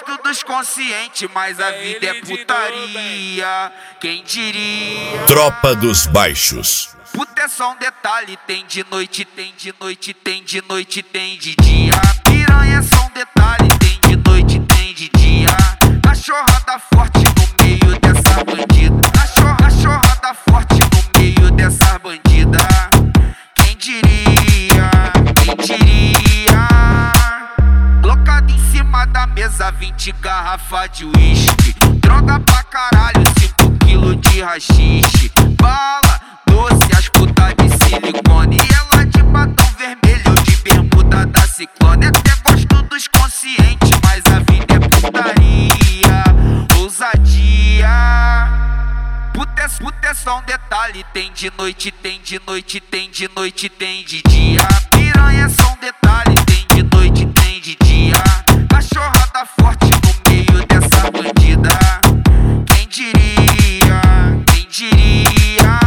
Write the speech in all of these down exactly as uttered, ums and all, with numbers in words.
gosto dos conscientes, mas a vida é putaria. Quem diria? Tropa dos Baixos. Puta é só um detalhe, tem de noite, tem de noite, tem de noite, tem de dia. Piranha é só um detalhe, tem de noite, tem de dia. Cachorrada forte no meio dessa bandida. Cachorra, cachorrada forte no meio dessa bandida. Quem diria? Quem diria? Colocado em cima da mesa, vinte garrafa de uísque. Droga pra caralho, cinco quilos de rachixe. Bala doce, as putas de silicone. E ela de batom vermelho, eu de bermuda da Ciclone. Até gosto dos conscientes, mas a vida é putaria. Ousadia. Puta é, puta é só um detalhe, tem de noite, tem de noite, tem de noite, tem de dia. Piranha é só um detalhe, tem de noite, tem de dia. Cachorrada forte no meio dessa bandida. Quem diria? Quem diria?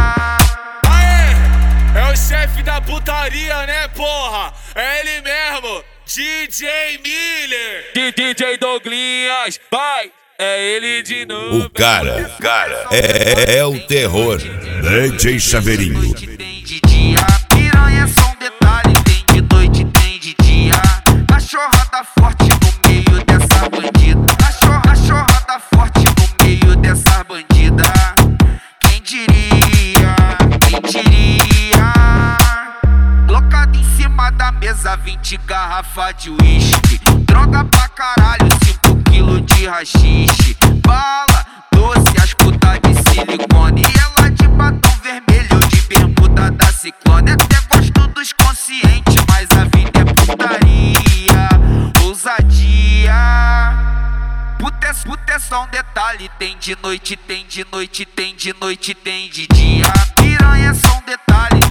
Aê! É o chefe da putaria, né, porra? É ele mesmo, D J Miller. D J Douglinhas, vai! É ele de novo. O cara, cara, é, é, é o terror. D J Chaveirinho. Tem de dia, piranha é só um detalhe, tem de noite, tem de dia. Cachorrada forte no meio dessa bandida. Cachorra, cachorrada forte no meio dessa bandida. Quem diria? Quem diria? Colocado em cima da mesa, vinte garrafa de uísque. Droga pra caralho, cinco quilos de rachixe. Bala doce, as putas de silicone. E ela de batom vermelho, eu de bermuda da Ciclone. Até gosto dos conscientes, mas a vida é putaria. Ousadia. Puta é, puta é só um detalhe, tem de noite, tem de noite, tem de noite, tem de dia. Piranha é só um detalhe,